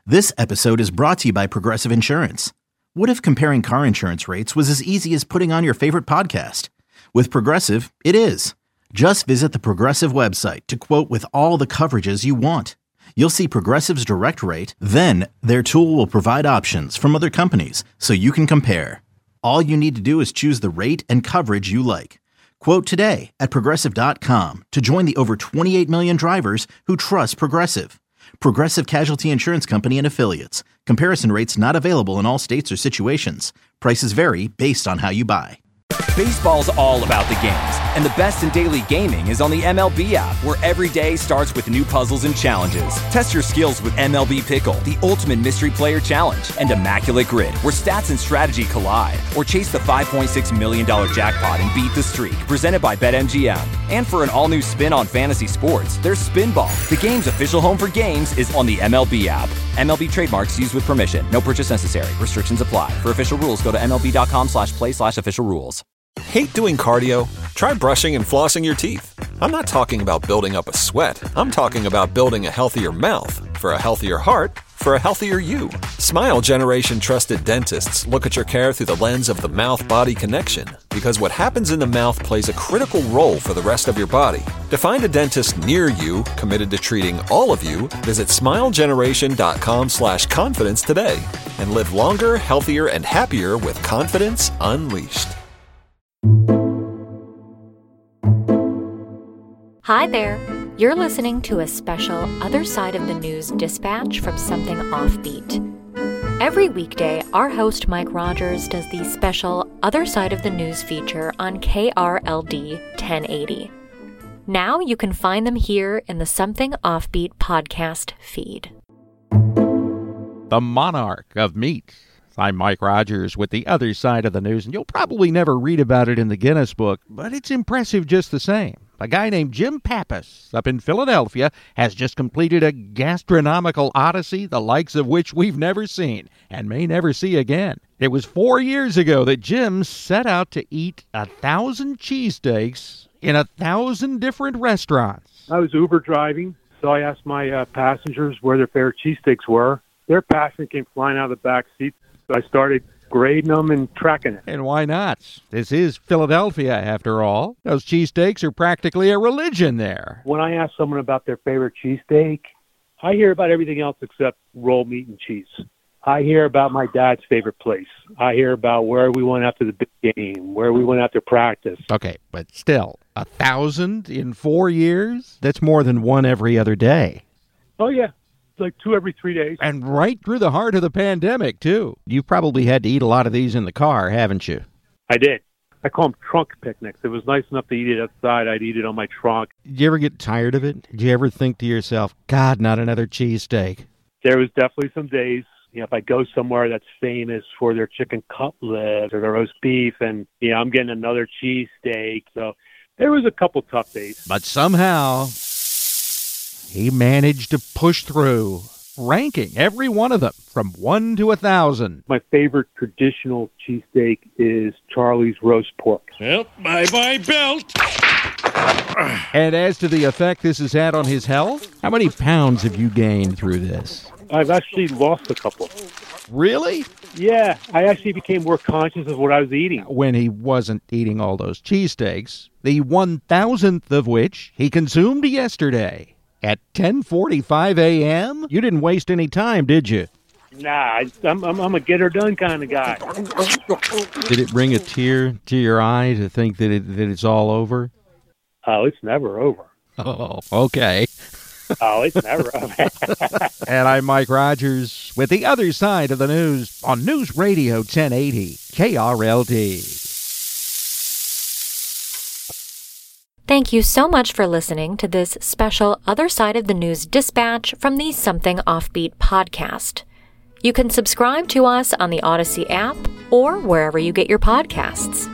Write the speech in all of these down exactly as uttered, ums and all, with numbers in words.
This episode is brought to you by Progressive Insurance. What if comparing car insurance rates was as easy as putting on your favorite podcast? With Progressive, it is. Just visit the Progressive website to quote with all the coverages you want. You'll see Progressive's direct rate, then their tool will provide options from other companies so you can compare. All you need to do is choose the rate and coverage you like. Quote today at progressive dot com to join the over twenty-eight million drivers who trust Progressive. Progressive Casualty Insurance Company and Affiliates. Comparison rates not available in all states or situations. Prices vary based on how you buy. Baseball's all about the games, and the best in daily gaming is on the M L B app, where every day starts with new puzzles and challenges. Test your skills with M L B Pickle, the ultimate mystery player challenge, and Immaculate Grid, where stats and strategy collide. Or chase the five point six million dollars jackpot and beat the streak, presented by BetMGM. And for an all-new spin on fantasy sports, there's Spinball. The game's official home for games is on the M L B app. M L B trademarks used with permission. No purchase necessary. Restrictions apply. For official rules, go to MLB.com slash play slash official rules. Hate doing cardio? Try brushing and flossing your teeth. I'm not talking about building up a sweat. I'm talking about building a healthier mouth. For a healthier heart, for a healthier you. Smile Generation trusted dentists look at your care through the lens of the mouth-body connection, because what happens in the mouth plays a critical role for the rest of your body. To find a dentist near you committed to treating all of you, visit smilegeneration.com slash confidence today and live longer, healthier, and happier with confidence unleashed. Hi there. You're listening to a special Other Side of the News dispatch from Something Offbeat. Every weekday, our host Mike Rogers does the special Other Side of the News feature on K R L D ten eighty. Now you can find them here in the Something Offbeat podcast feed. The monarch of meat. I'm Mike Rogers with the Other Side of the News, and you'll probably never read about it in the Guinness Book, but it's impressive just the same. A guy named Jim Pappas up in Philadelphia has just completed a gastronomical odyssey, the likes of which we've never seen and may never see again. It was four years ago that Jim set out to eat a thousand cheesesteaks in a thousand different restaurants. I was Uber driving, so I asked my uh, passengers where their favorite cheesesteaks were. Their passion came flying out of the back seat, so I started grading them and tracking it. And why not? This is Philadelphia, after all. Those cheesesteaks are practically a religion there. When I ask someone about their favorite cheesesteak, I hear about everything else except roll meat and cheese. I hear about my dad's favorite place. I hear about where we went after the big game, where we went after practice. Okay, but still, a thousand in four years? That's more than one every other day. Oh, yeah. Like two every three days. And right through the heart of the pandemic, too. You've probably had to eat a lot of these in the car, haven't you? I did. I call them trunk picnics. It was nice enough to eat it outside. I'd eat it on my trunk. Did you ever get tired of it? Did you ever think to yourself, God, not another cheesesteak? There was definitely some days, you know, if I go somewhere that's famous for their chicken cutlets or their roast beef, and, you know, I'm getting another cheesesteak. So there was a couple tough days. But somehow he managed to push through, ranking every one of them from one to a thousand. My favorite traditional cheesesteak is Charlie's roast pork. Well, bye-bye belt. And as to the effect this has had on his health, how many pounds have you gained through this? I've actually lost a couple. Really? Yeah, I actually became more conscious of what I was eating. When he wasn't eating all those cheesesteaks, the one thousandth of which he consumed yesterday. At ten forty-five a.m.? You didn't waste any time, did you? Nah, I'm, I'm, I'm a get-her-done kind of guy. Did it bring a tear to your eye to think that, it, that it's all over? Oh, it's never over. Oh, okay. Oh, it's never over. And I'm Mike Rogers with the Other Side of the News on News Radio ten eighty K R L D. Thank you so much for listening to this special Other Side of the News dispatch from the Something Offbeat podcast. You can subscribe to us on the Odyssey app or wherever you get your podcasts.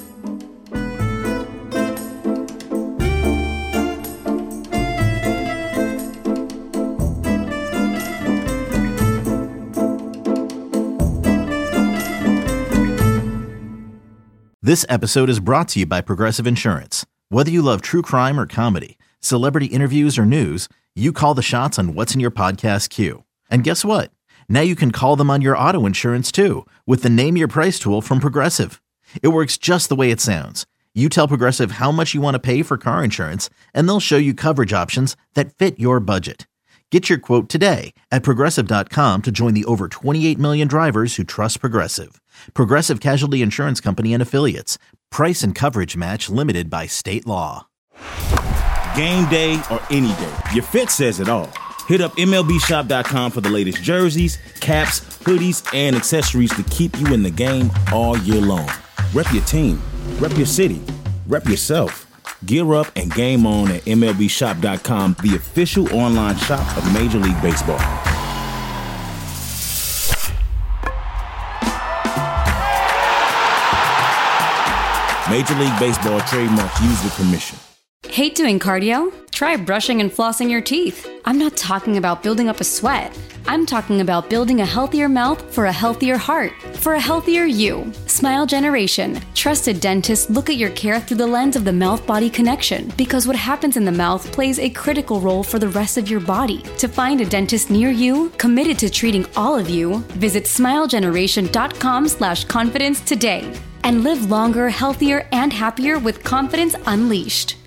This episode is brought to you by Progressive Insurance. Whether you love true crime or comedy, celebrity interviews or news, you call the shots on what's in your podcast queue. And guess what? Now you can call them on your auto insurance too with the Name Your Price tool from Progressive. It works just the way it sounds. You tell Progressive how much you want to pay for car insurance, and they'll show you coverage options that fit your budget. Get your quote today at Progressive dot com to join the over twenty-eight million drivers who trust Progressive. Progressive Casualty Insurance Company and Affiliates. Price and coverage match limited by state law. Game day or any day, your fit says it all. Hit up M L B shop dot com for the latest jerseys, caps, hoodies, and accessories to keep you in the game all year long. Rep your team, rep your city, rep yourself. Gear up and game on at M L B shop dot com, the official online shop of Major League Baseball. Major League Baseball trademarks used with permission. Hate doing cardio? Try brushing and flossing your teeth. I'm not talking about building up a sweat. I'm talking about building a healthier mouth for a healthier heart, for a healthier you. Smile Generation. Trusted dentists look at your care through the lens of the mouth-body connection, because what happens in the mouth plays a critical role for the rest of your body. To find a dentist near you, committed to treating all of you, visit smile generation dot com slash confidence today and live longer, healthier, and happier with confidence unleashed.